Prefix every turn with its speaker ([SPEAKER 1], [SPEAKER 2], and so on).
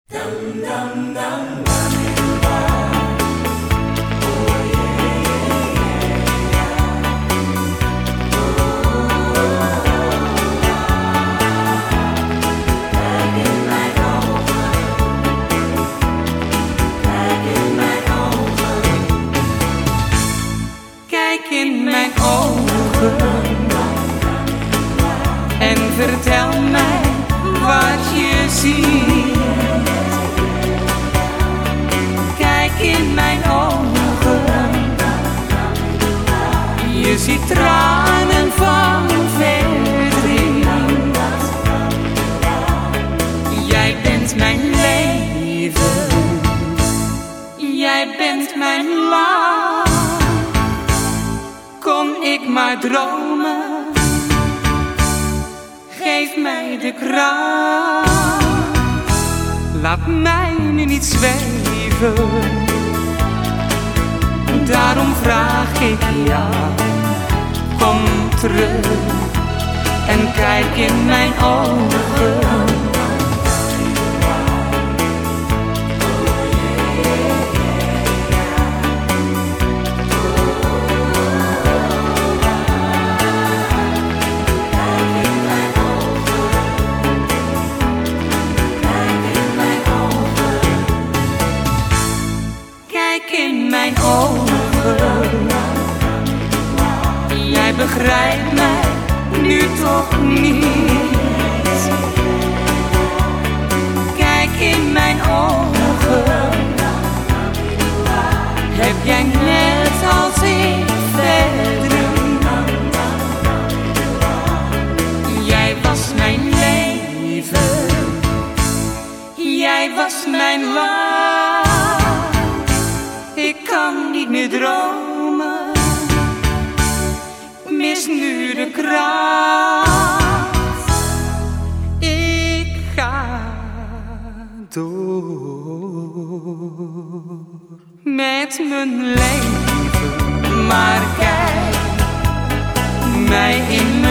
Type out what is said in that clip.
[SPEAKER 1] Kijk in mijn ogen en vertel mij wat je ziet. Kijk in mijn ogen, je ziet tranen van verdriet. Jij bent mijn leven, jij bent mijn land. Kon ik maar dromen, geef mij de kracht. Laat mij nu niet zweven, daarom vraag ik jou. Kom terug en kijk in mijn ogen. Kijk in mijn ogen, jij begrijpt mij nu toch niet. Kijk in mijn ogen, heb jij net als ik verdriet. Jij was mijn leven, jij was mijn land. Ik kan niet meer dromen, mis nu de kracht. Ik ga door met mijn leven, maar kijk mij in